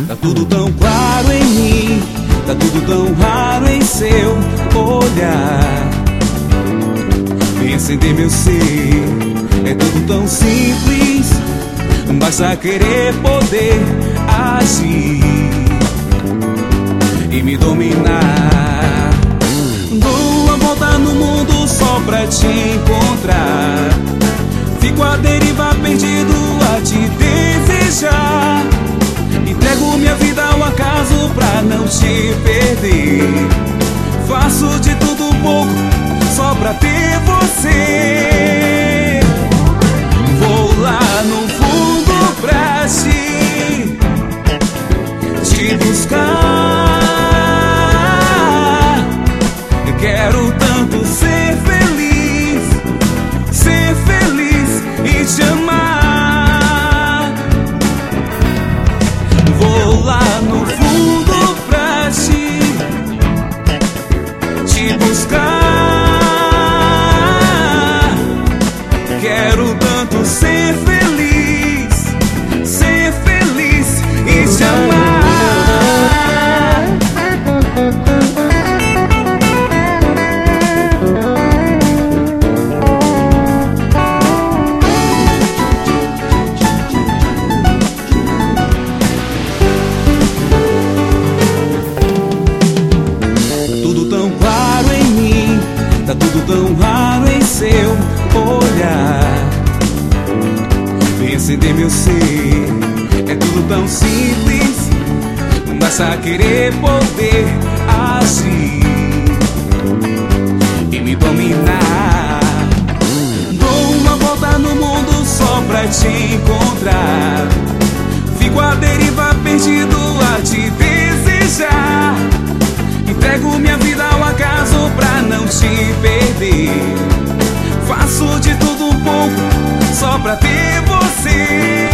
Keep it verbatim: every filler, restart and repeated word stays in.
Tá tudo tão claro em mim, tá tudo tão raro em seu olhar. Vem acender meu ser, é tudo tão simples, basta querer poder agir e me dominar. Dou uma volta no mundo só pra te encontrar. Fico à deriva perdido a te desejar. Entrego minha vida ao acaso pra não te perder. Faço de tudo um pouco só pra ter você. Vou lá no fundo pra te, te buscar. Quero tanto ser feliz, ser feliz e te amar. Vou lá no fundo pra te, te buscar. Quero tanto ser feliz, ser feliz e te amar. Tá tudo tão raro em seu olhar. Vem acender meu ser, é tudo tão simples, basta querer poder agir e me dominar. Dou uma volta no mundo só pra te encontrar. Fico à deriva perdido a te desejar. Entrego minha vida ao acaso pra não te perder. Faço de tudo um pouco só pra ter você.